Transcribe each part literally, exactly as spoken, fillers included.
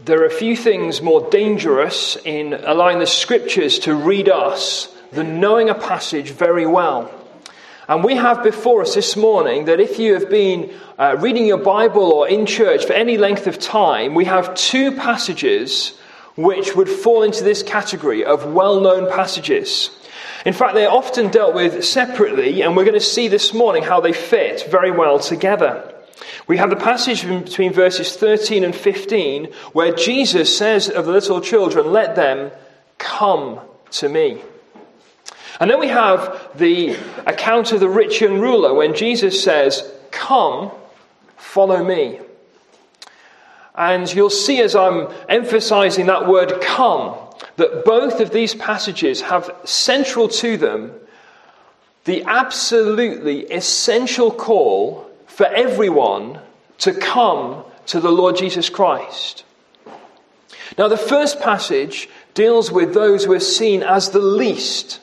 There are few things more dangerous in allowing the scriptures to read us than knowing a passage very well. And we have before us this morning that if you have been uh, reading your Bible or in church for any length of time, we have two passages which would fall into this category of well-known passages. In fact, they're often dealt with separately, and we're going to see this morning how they fit very well together. We have the passage between verses thirteen and fifteen where Jesus says of the little children, "Let them come to me." And then we have the account of the rich young ruler when Jesus says, "Come, follow me." And you'll see as I'm emphasizing that word "come," that both of these passages have central to them the absolutely essential call for everyone to come to the Lord Jesus Christ. Now, the first passage deals with those who are seen as the least.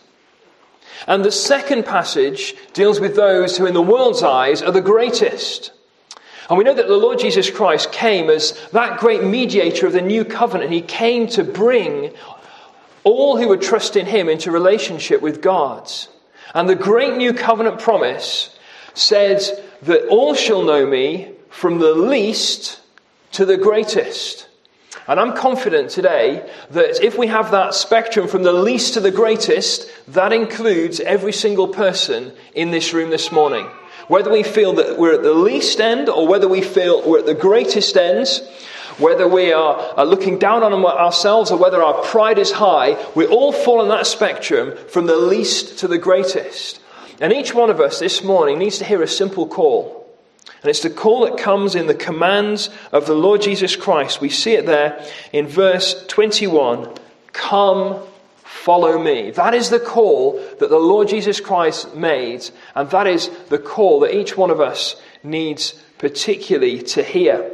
And the second passage deals with those who in the world's eyes are the greatest. And we know that the Lord Jesus Christ came as that great mediator of the new covenant. He came to bring all who would trust in him into relationship with God. And the great new covenant promise said that all shall know me from the least to the greatest. And I'm confident today that if we have that spectrum from the least to the greatest, that includes every single person in this room this morning. Whether we feel that we're at the least end or whether we feel we're at the greatest end, whether we are looking down on ourselves or whether our pride is high, we all fall on that spectrum from the least to the greatest. And each one of us this morning needs to hear a simple call. And it's the call that comes in the commands of the Lord Jesus Christ. We see it there in verse twenty-one. Come, follow me. That is the call that the Lord Jesus Christ made. And that is the call that each one of us needs particularly to hear.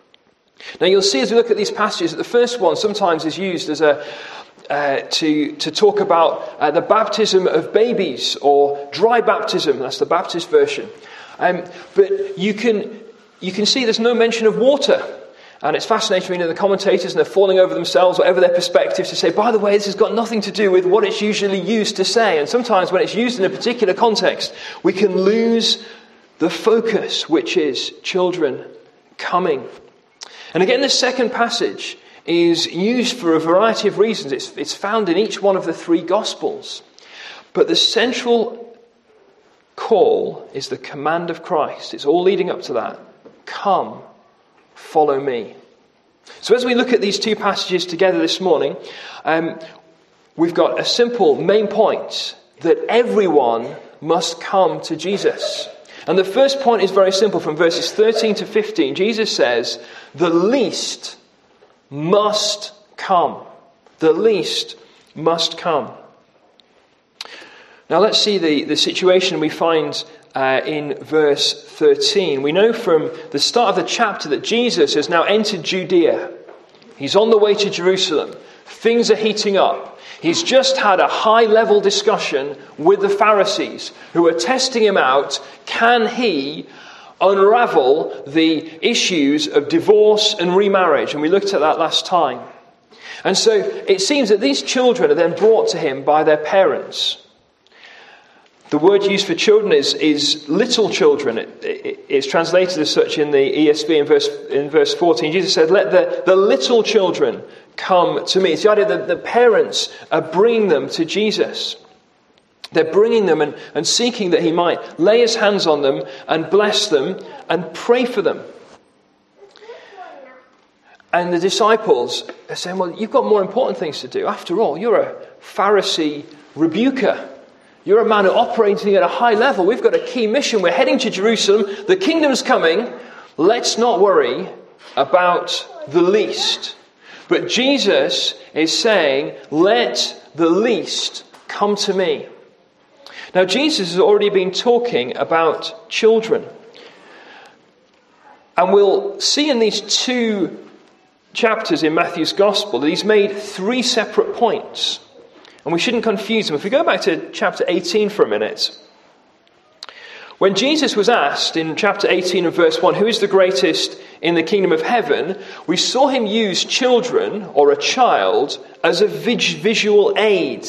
Now you'll see as we look at these passages that the first one sometimes is used as a Uh, to, to talk about uh, the baptism of babies or dry baptism. That's the Baptist version. Um, but you can you can see there's no mention of water. And it's fascinating reading the commentators and they're falling over themselves, whatever their perspectives, to say, by the way, this has got nothing to do with what it's usually used to say. And sometimes when it's used in a particular context, we can lose the focus, which is children coming. And again, this second passage is used for a variety of reasons. It's, it's found in each one of the three Gospels. But the central call is the command of Christ. It's all leading up to that. Come, follow me. So as we look at these two passages together this morning, um, we've got a simple main point that everyone must come to Jesus. And the first point is very simple. From verses thirteen to fifteen, Jesus says, the least must come. The least must come. Now let's see the, the situation we find uh, in verse thirteen. We know from the start of the chapter that Jesus has now entered Judea. He's on the way to Jerusalem. Things are heating up. He's just had a high-level discussion with the Pharisees who are testing him out. Can he unravel the issues of divorce and remarriage? And we looked at that last time. And so it seems that these children are then brought to him by their parents. The word used for children is, is little children. It, it, it's translated as such in the E S V in verse, in verse fourteen. Jesus said, let the, the little children come to me. It's the idea that the parents are bringing them to Jesus. They're bringing them and, and seeking that he might lay his hands on them and bless them and pray for them. And the disciples are saying, well, you've got more important things to do. After all, you're a Pharisee rebuker. You're a man operating at a high level. We've got a key mission. We're heading to Jerusalem. The kingdom's coming. Let's not worry about the least. But Jesus is saying, let the least come to me. Now, Jesus has already been talking about children. And we'll see in these two chapters in Matthew's Gospel that he's made three separate points. And we shouldn't confuse them. If we go back to chapter eighteen for a minute, When Jesus was asked in chapter eighteen and verse one, who is the greatest in the kingdom of heaven, we saw him use children or a child as a visual aid.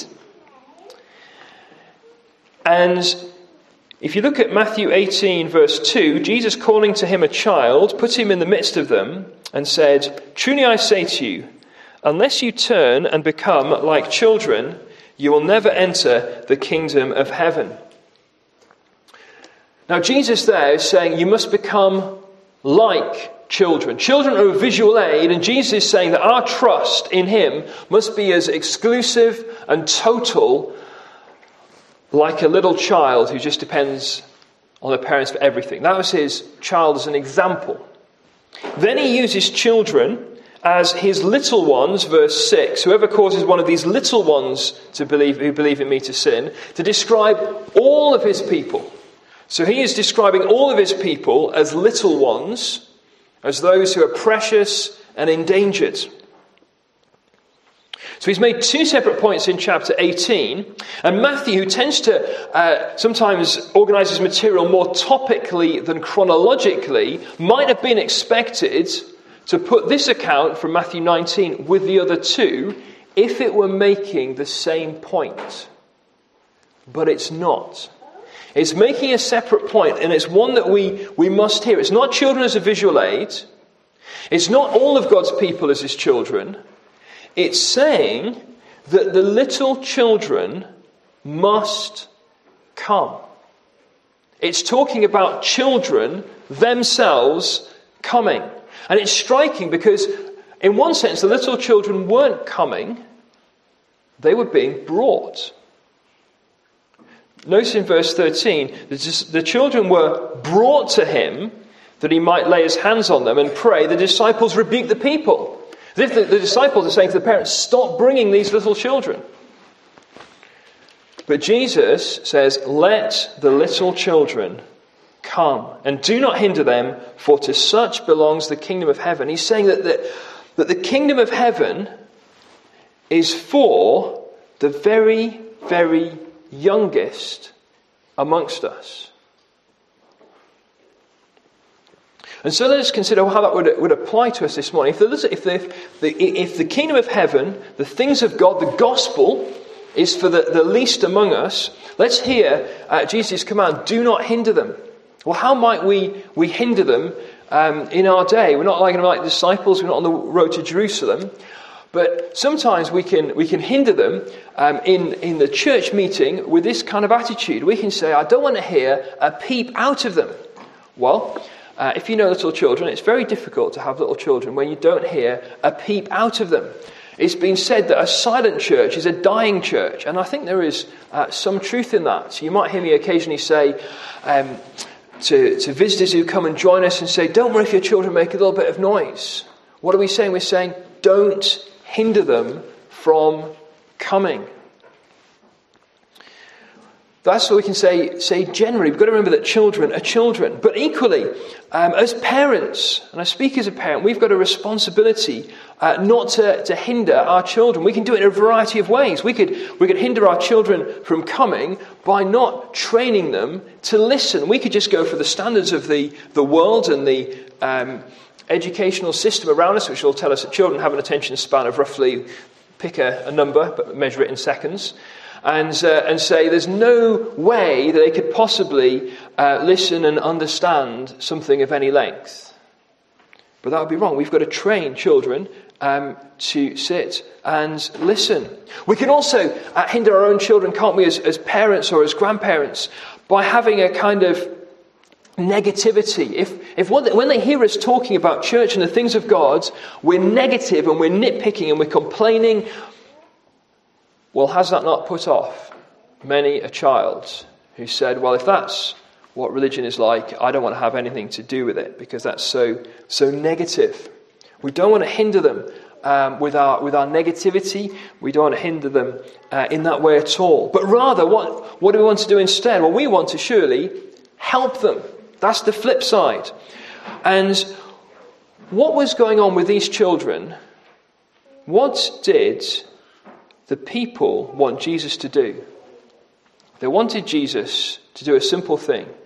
And if you look at Matthew eighteen verse two, Jesus calling to him a child, put him in the midst of them and said, "Truly I say to you, unless you turn and become like children, you will never enter the kingdom of heaven." Now Jesus there is saying you must become like children. Children are a visual aid, and Jesus is saying that our trust in him must be as exclusive and total like a little child who just depends on their parents for everything. That was his child as an example. Then he uses children as his little ones, verse six, whoever causes one of these little ones to believe, who believe in me to sin, to describe all of his people. So he is describing all of his people as little ones, as those who are precious and endangered. So he's made two separate points in chapter eighteen, and Matthew, who tends to uh, sometimes organise his material more topically than chronologically, might have been expected to put this account from Matthew nineteen with the other two if it were making the same point. But it's not. It's making a separate point, and it's one that we, we must hear. It's not children as a visual aid. It's not all of God's people as his children. It's saying that the little children must come. It's talking about children themselves coming. And it's striking because, in one sense, the little children weren't coming. They were being brought. Notice in verse thirteen, the children were brought to him that he might lay his hands on them and pray. The disciples rebuked the people. As if the, the disciples are saying to the parents, stop bringing these little children. But Jesus says, let the little children come and do not hinder them, for to such belongs the kingdom of heaven. He's saying that the, that the kingdom of heaven is for the very, very youngest amongst us. And so let us consider how that would, would apply to us this morning. If the, if, the, if, the, if the kingdom of heaven, the things of God, the gospel is for the, the least among us, let's hear uh, Jesus' command, do not hinder them. Well, how might we, we hinder them um, in our day? We're not like, like the disciples, we're not on the road to Jerusalem. But sometimes we can we can hinder them um, in, in the church meeting with this kind of attitude. We can say, I don't want to hear a peep out of them. Well, uh, if you know little children, it's very difficult to have little children when you don't hear a peep out of them. It's been said that a silent church is a dying church. And I think there is uh, some truth in that. So you might hear me occasionally say um, to, to visitors who come and join us and say, don't worry if your children make a little bit of noise. What are we saying? We're saying, don't hinder them from coming. That's what we can say, say generally. We've got to remember that children are children. But equally, um, as parents, and I speak as a parent, we've got a responsibility uh, not to, to hinder our children. We can do it in a variety of ways. We could, we could hinder our children from coming by not training them to listen. We could just go for the standards of the, the world and the um, educational system around us, which will tell us that children have an attention span of roughly, pick a, a number, but measure it in seconds. And, uh, and say there's no way that they could possibly uh, listen and understand something of any length. But that would be wrong. We've got to train children um, to sit and listen. We can also uh, hinder our own children, can't we, as, as parents or as grandparents, by having a kind of negativity. If, if when they hear us talking about church and the things of God, we're negative and we're nitpicking and we're complaining, well, has that not put off many a child who said, well, if that's what religion is like, I don't want to have anything to do with it because that's so so negative. We don't want to hinder them um, with our with our negativity. We don't want to hinder them uh, in that way at all. But rather, what, what do we want to do instead? Well, we want to surely help them. That's the flip side. And what was going on with these children? What did the people want Jesus to do? They wanted Jesus to do a simple thing.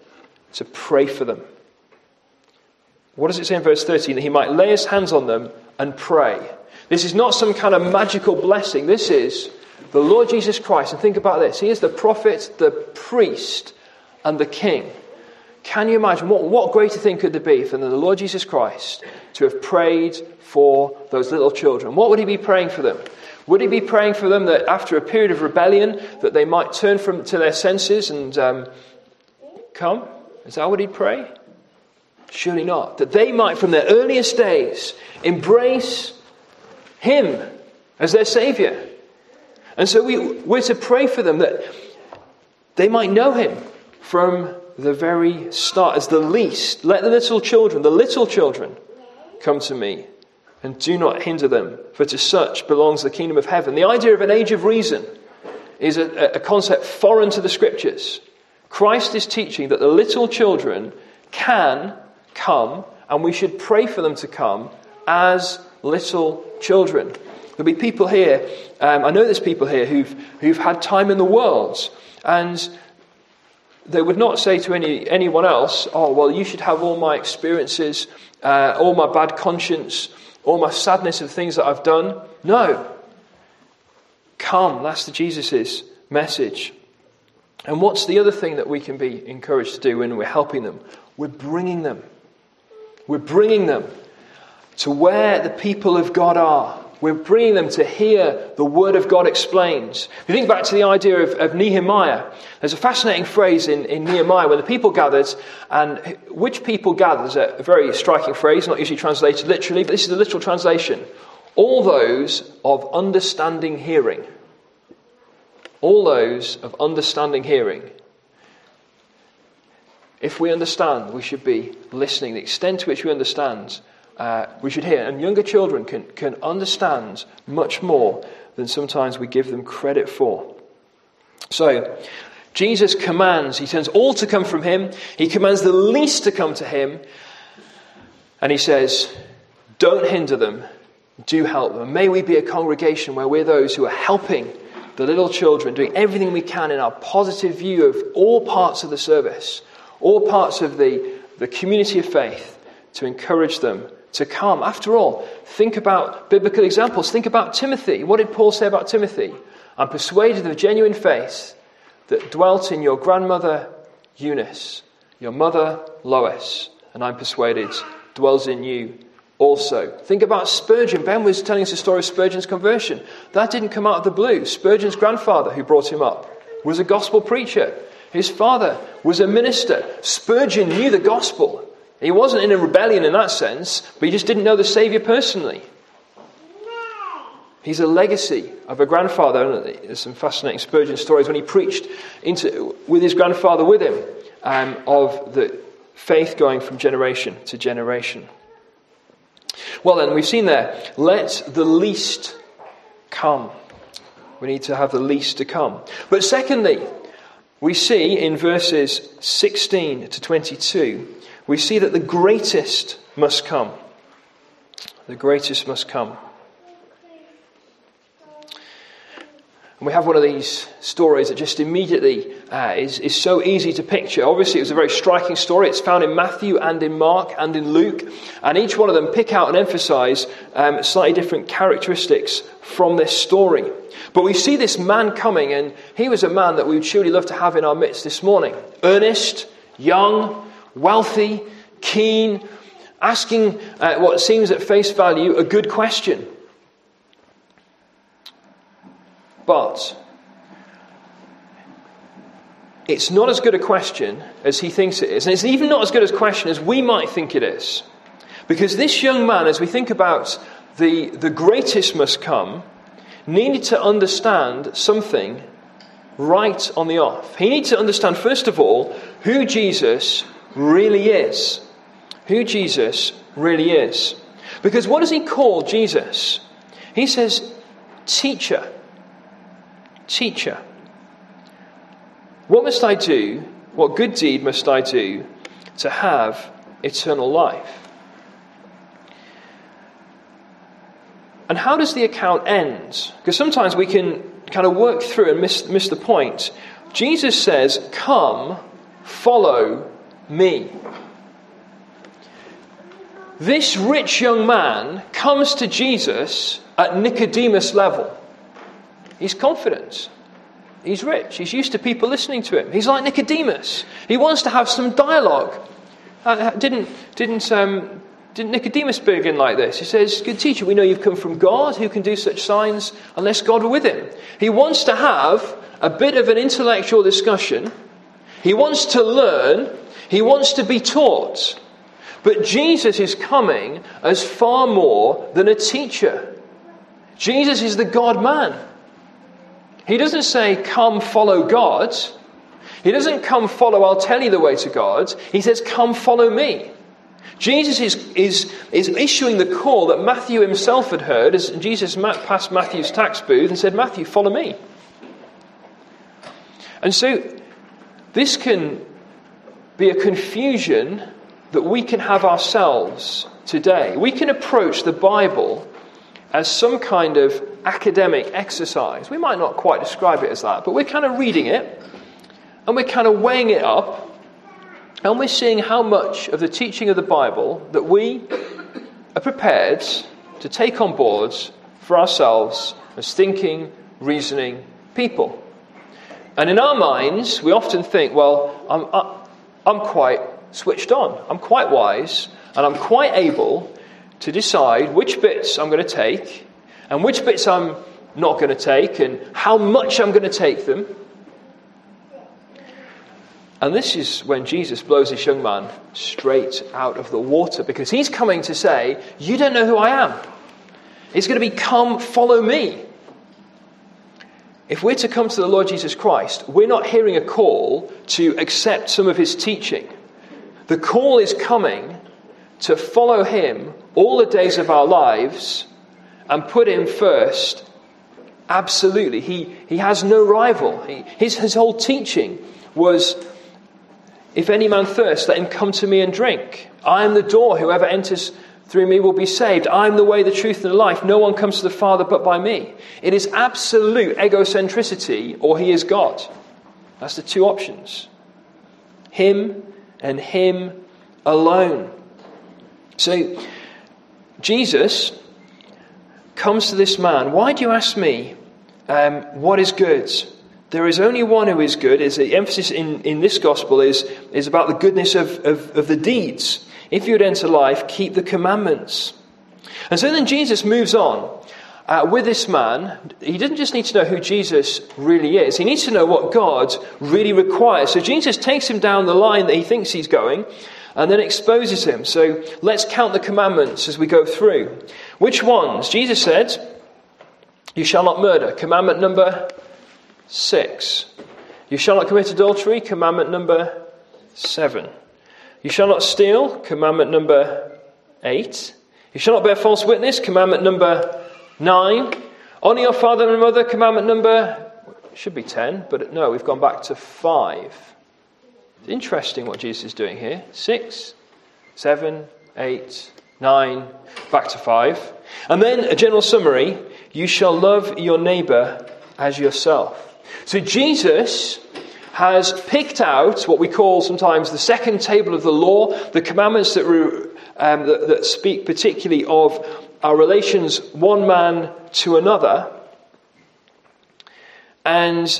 to pray for them. What does it say in verse thirteen? That he might lay his hands on them and pray. This is not some kind of magical blessing. This is the Lord Jesus Christ. And think about this. He is the prophet, the priest, and the king. Can you imagine what, what greater thing could there be than the Lord Jesus Christ to have prayed for those little children? What would he be praying for them? Would he be praying for them that after a period of rebellion that they might turn from to their senses and um, come? Is that what he'd pray? Surely not. That they might from their earliest days embrace him as their Saviour. And so we, we're to pray for them that they might know him from the very start, as the least. Let the little children, the little children, come to me, and do not hinder them, for to such belongs the kingdom of heaven. The idea of an age of reason is a, a concept foreign to the Scriptures. Christ is teaching that the little children can come, and we should pray for them to come as little children. There'll be people here, um, I know there's people here who've who've had time in the world, and they would not say to any anyone else, oh, well, you should have all my experiences, uh, all my bad conscience, all my sadness of things that I've done. No. Come, that's the Jesus' message. And what's the other thing that we can be encouraged to do when we're helping them? We're bringing them. We're bringing them to where the people of God are. We're bringing them to hear the Word of God explained. If you think back to the idea of, of Nehemiah, there's a fascinating phrase in, in Nehemiah when the people gathered, and which people gathered is a very striking phrase, not usually translated literally, but this is the literal translation. All those of understanding hearing. All those of understanding hearing. If we understand, we should be listening. The extent to which we understand, Uh, we should hear. And younger children can, can understand much more than sometimes we give them credit for. So, Jesus commands, he turns all to come from him. He commands the least to come to him. And he says, don't hinder them, do help them. May we be a congregation where we're those who are helping the little children, doing everything we can in our positive view of all parts of the service, all parts of the, the community of faith, to encourage them to come. After all, think about biblical examples. Think about Timothy. What did Paul say about Timothy? I'm persuaded of genuine faith that dwelt in your grandmother Eunice, your mother Lois, and I'm persuaded dwells in you also. Think about Spurgeon. Ben was telling us the story of Spurgeon's conversion. That didn't come out of the blue. Spurgeon's grandfather, who brought him up, was a gospel preacher. His father was a minister. Spurgeon knew the gospel. He wasn't in a rebellion in that sense, but he just didn't know the Saviour personally. He's a legacy of a grandfather. There's some fascinating Spurgeon stories when he preached into with his grandfather with him um, of the faith going from generation to generation. Well then, we've seen there, let the least come. We need to have the least to come. But secondly, we see in verses sixteen to twenty-two, we see that the greatest must come. The greatest must come. And we have one of these stories that just immediately uh, is, is so easy to picture. Obviously, it was a very striking story. It's found in Matthew and in Mark and in Luke. And each one of them pick out and emphasize um, slightly different characteristics from this story. But we see this man coming, and he was a man that we would surely love to have in our midst this morning. Earnest, young, wealthy, keen, asking uh, what seems at face value a good question. But it's not as good a question as he thinks it is. And it's even not as good a question as we might think it is. Because this young man, as we think about the, the greatest must come, needed to understand something right on the off. He needed to understand, first of all, who Jesus really is. Who Jesus really is. Because what does he call Jesus? He says, teacher. Teacher. What must I do? What good deed must I do to have eternal life? And how does the account end? Because sometimes we can kind of work through and miss, miss the point. Jesus says, come, follow me. This rich young man comes to Jesus at Nicodemus level. He's confident. He's rich. He's used to people listening to him. He's like Nicodemus. He wants to have some dialogue. Uh, didn't didn't um, didn't Nicodemus begin like this? He says, "Good teacher, we know you've come from God. Who can do such signs unless God were with him?" He wants to have a bit of an intellectual discussion. He wants to learn. He wants to be taught. But Jesus is coming as far more than a teacher. Jesus is the God-man. He doesn't say, "Come follow God." He doesn't come follow, I'll tell you the way to God. He says, "Come follow me." Jesus is, is, is issuing the call that Matthew himself had heard as Jesus passed Matthew's tax booth and said, "Matthew, follow me." And so this can be a confusion that we can have ourselves today. We can approach the Bible as some kind of academic exercise. We might not quite describe it as that, but we're kind of reading it and we're kind of weighing it up and we're seeing how much of the teaching of the Bible that we are prepared to take on board for ourselves as thinking, reasoning people. And in our minds, we often think, well, I'm, I'm quite switched on. I'm quite wise and I'm quite able to decide which bits I'm going to take and which bits I'm not going to take and how much I'm going to take them. And this is when Jesus blows this young man straight out of the water, because he's coming to say, you don't know who I am. It's going to be, come follow me. If we're to come to the Lord Jesus Christ, we're not hearing a call to accept some of his teaching. The call is coming to follow him all the days of our lives and put him first. Absolutely. He, he has no rival. He, his, his whole teaching was, if any man thirst, let him come to me and drink. I am the door. Whoever enters through me will be saved. I am the way, the truth, and the life. No one comes to the Father but by me. It is absolute egocentricity, or he is God. That's the two options. Him and him alone. So, Jesus comes to this man. Why do you ask me, um, what is good? There is only one who is good. Is the emphasis in, in this gospel is, is about the goodness of, of, of the deeds. If you would enter life, keep the commandments. And so then Jesus moves on uh, with this man. He doesn't just need to know who Jesus really is. He needs to know what God really requires. So Jesus takes him down the line that he thinks he's going and then exposes him. So let's count the commandments as we go through. Which ones? Jesus said, you shall not murder. Commandment number six. You shall not commit adultery. Commandment number seven. You shall not steal, commandment number eight. You shall not bear false witness, commandment number nine. Honour your father and mother, commandment number, should be ten, but no, we've gone back to five. It's interesting what Jesus is doing here. Six, seven, eight, nine, back to five. And then a general summary, you shall love your neighbour as yourself. So Jesus has picked out what we call sometimes the second table of the law, the commandments that, re, um, that, that speak particularly of our relations one man to another. And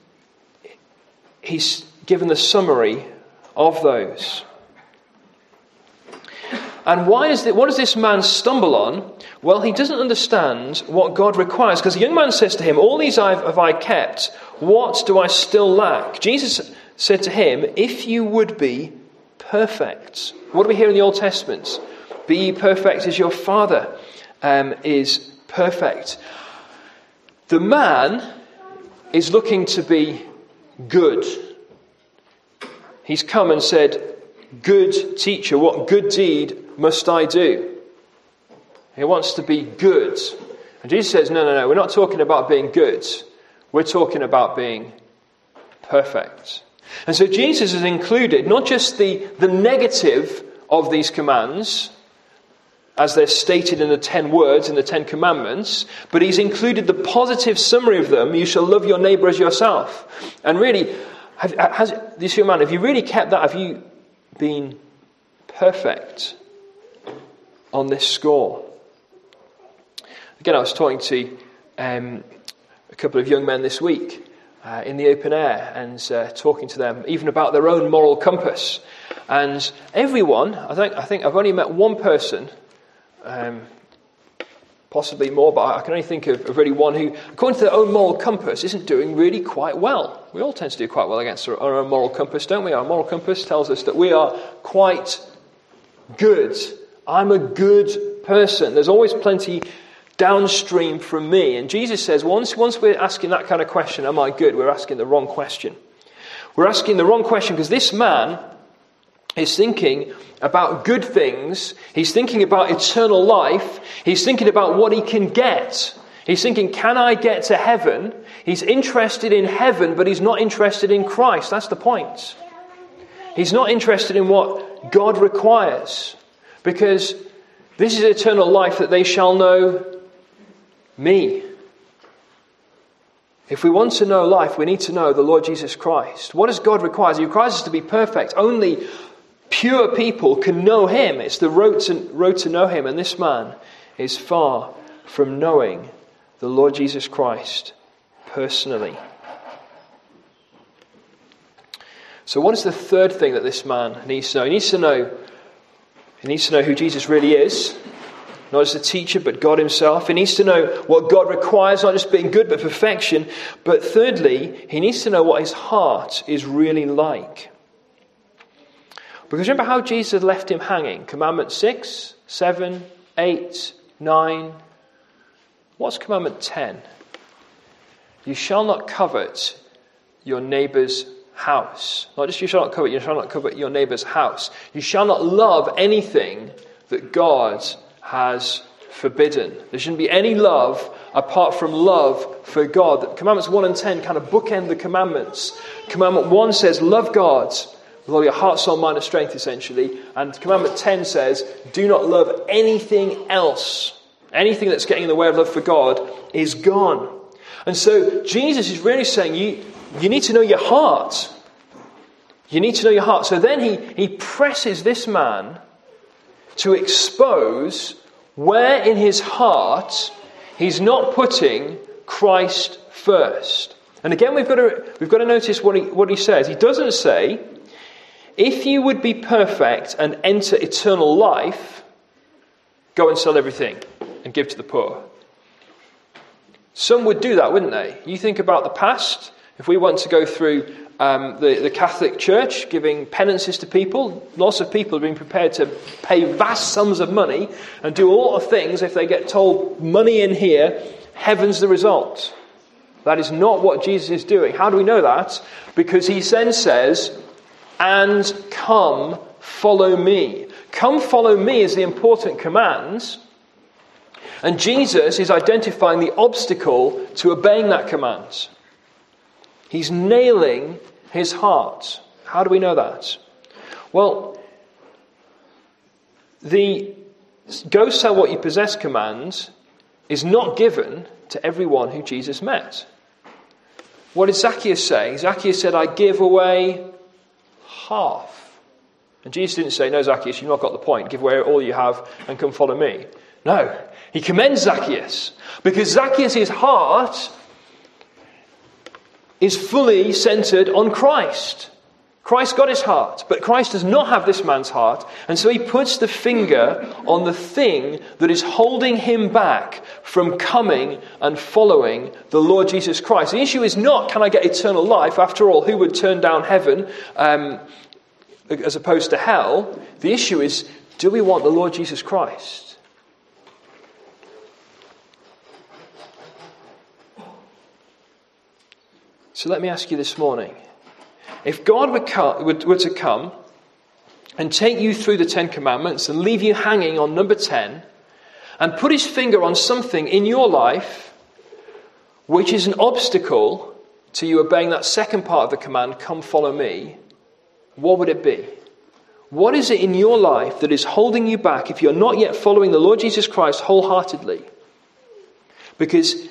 he's given the summary of those. And why is it, what does this man stumble on? Well, he doesn't understand what God requires. Because the young man says to him, all these I've, have I kept. What do I still lack? Jesus said to him, if you would be perfect. What do we hear in the Old Testament? Be ye perfect as your Father um, is perfect. The man is looking to be good. He's come and said, good teacher, what good deed must I do? He wants to be good. And Jesus says, no, no, no, we're not talking about being good. We're talking about being perfect. And so Jesus has included not just the, the negative of these commands, as they're stated in the ten words in the Ten Commandments, but he's included the positive summary of them. You shall love your neighbour as yourself. And really, have, has this young man, have you really kept that? Have you been perfect on this score. Again, I was talking to um, a couple of young men this week uh, in the open air and uh, talking to them even about their own moral compass. And everyone, I think, I think I've only met one person, um, possibly more, but I can only think of, of really one who, according to their own moral compass, isn't doing really quite well. We all tend to do quite well against our, our own moral compass, don't we? Our moral compass tells us that we are quite good. I'm a good person. There's always plenty downstream from me. And Jesus says, once, once we're asking that kind of question, am I good? We're asking the wrong question. We're asking the wrong question because this man is thinking about good things. He's thinking about eternal life. He's thinking about what he can get. He's thinking, can I get to heaven? He's interested in heaven, but he's not interested in Christ. That's the point. He's not interested in what God requires, because this is eternal life, that they shall know me. If we want to know life, we need to know the Lord Jesus Christ. What does God require? He requires us to be perfect. Only pure people can know him. It's the road to, road to know him. And this man is far from knowing the Lord Jesus Christ personally. So what is the third thing that this man needs to know? He needs to know, he needs to know who Jesus really is. Not as the teacher, but God himself. He needs to know what God requires, not just being good, but perfection. But thirdly, he needs to know what his heart is really like. Because remember how Jesus had left him hanging? Commandment six, seven, eight, nine. What's commandment ten? You shall not covet your neighbour's house. Not just you shall not covet, you shall not covet your neighbour's house. You shall not love anything that God has forbidden. There shouldn't be any love apart from love for God. Commandments one and ten kind of bookend the commandments. Commandment one says, love God with all your heart, soul, mind and strength, essentially. And commandment ten says, do not love anything else. Anything that's getting in the way of love for God is gone. And so Jesus is really saying, you, you need to know your heart. You need to know your heart. So then he, he presses this man to expose where in his heart he's not putting Christ first. And again, we've got to we've got to notice what he what he says. He doesn't say, if you would be perfect and enter eternal life, go and sell everything and give to the poor. Some would do that, wouldn't they? You think about the past. If we want to go through um, the, the Catholic Church giving penances to people, lots of people have been prepared to pay vast sums of money and do a lot of things if they get told, money in here, heaven's the result. That is not what Jesus is doing. How do we know that? Because he then says, and come follow me. Come follow me is the important command. And Jesus is identifying the obstacle to obeying that command. He's nailing his heart. How do we know that? Well, the go sell what you possess command is not given to everyone who Jesus met. What did Zacchaeus say? Zacchaeus said, I give away half. And Jesus didn't say, no, Zacchaeus, you've not got the point. Give away all you have and come follow me. No, he commends Zacchaeus because Zacchaeus' heart is fully centered on Christ. Christ got his heart, but Christ does not have this man's heart, and so he puts the finger on the thing that is holding him back from coming and following the Lord Jesus Christ. The issue is not, can I get eternal life? After all, who would turn down heaven um, as opposed to hell? The issue is, do we want the Lord Jesus Christ? So let me ask you this morning. If God were, come, were to come and take you through the Ten Commandments and leave you hanging on number ten and put his finger on something in your life which is an obstacle to you obeying that second part of the command, come follow me, what would it be? What is it in your life that is holding you back if you're not yet following the Lord Jesus Christ wholeheartedly? Because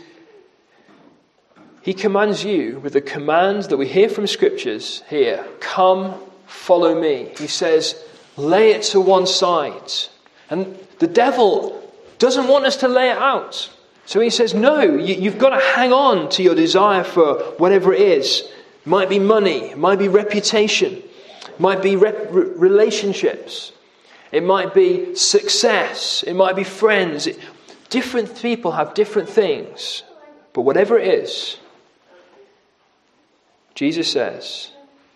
he commands you with the command that we hear from scriptures here, come follow me. He says, lay it to one side. And the devil doesn't want us to lay it out. So he says, no, you, you've got to hang on to your desire for whatever it is. It might be money, it might be reputation, it might be re- relationships, it might be success, it might be friends. It, different people have different things. But whatever it is, Jesus says,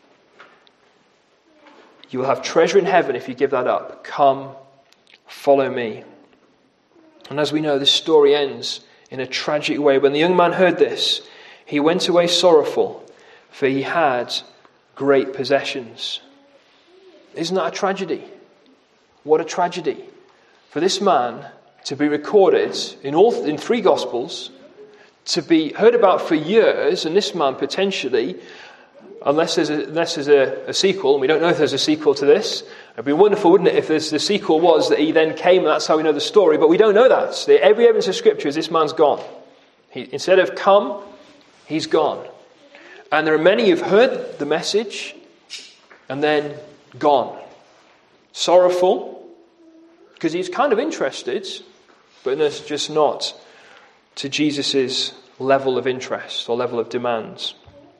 you will have treasure in heaven if you give that up. Come, follow me. And as we know, this story ends in a tragic way. When the young man heard this, he went away sorrowful, for he had great possessions. Isn't that a tragedy? What a tragedy. For this man to be recorded in all in three Gospels, to be heard about for years, and this man potentially, unless there's a, unless there's a, a sequel, and we don't know if there's a sequel to this. It'd be wonderful, wouldn't it, if there's, the sequel was that he then came and that's how we know the story, but we don't know that. The, every evidence of Scripture is this man's gone. He, instead of come, he's gone. And there are many who've heard the message and then gone. Sorrowful, because he's kind of interested, but it's just not to Jesus' level of interest or level of demands.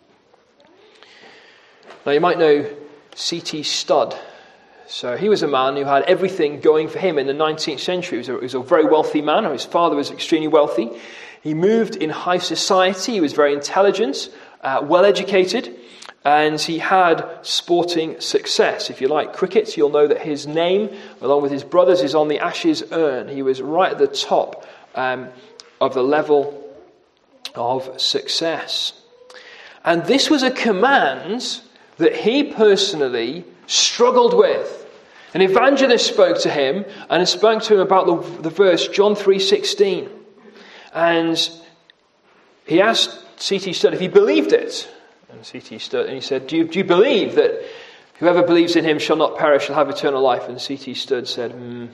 Now you might know C T Studd. So he was a man who had everything going for him in the nineteenth century. He was a, he was a very wealthy man. His father was extremely wealthy. He moved in high society. He was very intelligent, uh, well educated, and he had sporting success. If you like cricket, you'll know that his name, along with his brothers, is on the Ashes urn. He was right at the top um, of the level of success. And this was a command that he personally struggled with. An evangelist spoke to him and spoke to him about the, the verse John three sixteen. And he asked C T Studd if he believed it. And C T Studd, and he said, do you, do you believe that whoever believes in him shall not perish, shall have eternal life? And C T Studd said, hmm,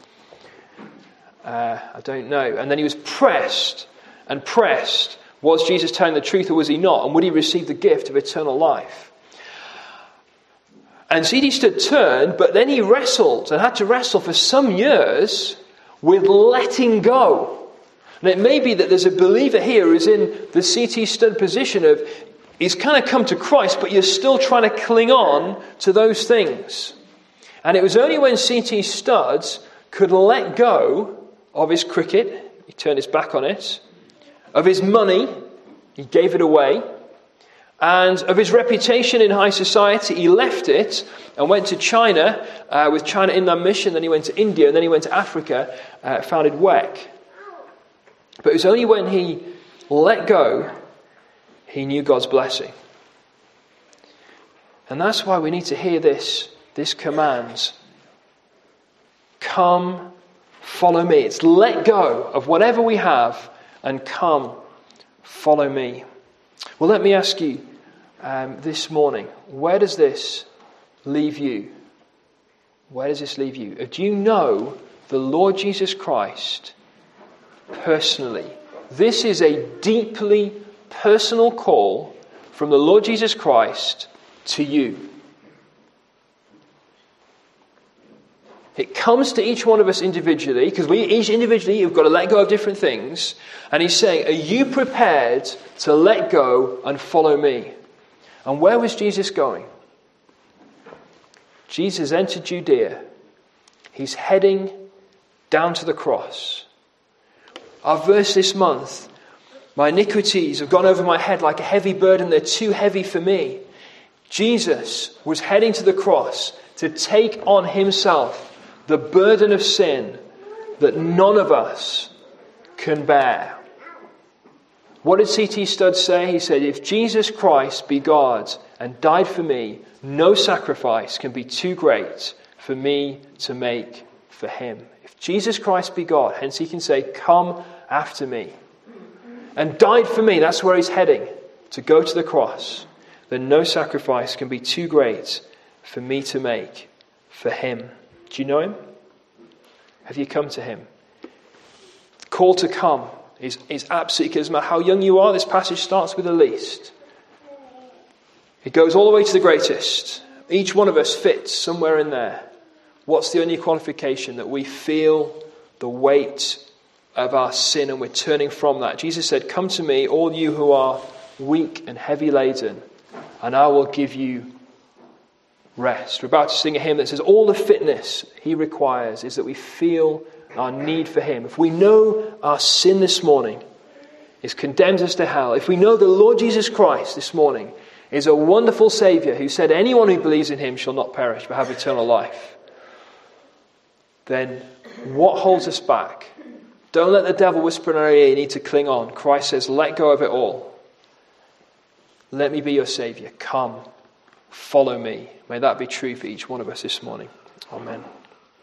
uh, I don't know. And then he was pressed and pressed. Was Jesus telling the truth or was he not? And would he receive the gift of eternal life? And C T Studd turned, but then he wrestled and had to wrestle for some years with letting go. And it may be that there's a believer here who's in the C T Studd position of, he's kind of come to Christ, but you're still trying to cling on to those things. And it was only when C T Studd could let go of his cricket, he turned his back on it, of his money, he gave it away, and of his reputation in high society, he left it and went to China uh, with China Inland Mission. Then he went to India, and then he went to Africa, uh, founded W E C. But it was only when he let go, he knew God's blessing. And that's why we need to hear this, this command. Come, follow me. It's let go of whatever we have and come, follow me. Well, let me ask you um, this morning, where does this leave you? Where does this leave you? Do you know the Lord Jesus Christ personally? This is a deeply personal call from the Lord Jesus Christ to you. It comes to each one of us individually, because we each individually have got to let go of different things. And he's saying, are you prepared to let go and follow me? And where was Jesus going? Jesus entered Judea. He's heading down to the cross. Our verse this month, my iniquities have gone over my head like a heavy burden. They're too heavy for me. Jesus was heading to the cross to take on himself the burden of sin that none of us can bear. What did C T Studd say? He said, if Jesus Christ be God and died for me, no sacrifice can be too great for me to make for him. If Jesus Christ be God, hence he can say, come after me. And died for me, that's where he's heading, to go to the cross. Then no sacrifice can be too great for me to make for him. Do you know him? Have you come to him? Call to come is, is absolutely, doesn't matter how young you are, this passage starts with the least. It goes all the way to the greatest. Each one of us fits somewhere in there. What's the only qualification? That we feel the weight of our sin and we're turning from that. Jesus said, come to me, all you who are weak and heavy laden, and I will give you rest. We're about to sing a hymn that says all the fitness he requires is that we feel our need for him. If we know our sin this morning is condemns us to hell, if we know the Lord Jesus Christ this morning is a wonderful Saviour who said anyone who believes in him shall not perish but have eternal life, then what holds us back? Don't let the devil whisper in our ear, you need to cling on. Christ says, let go of it all. Let me be your Saviour. Come, follow me. May that be true for each one of us this morning. Amen.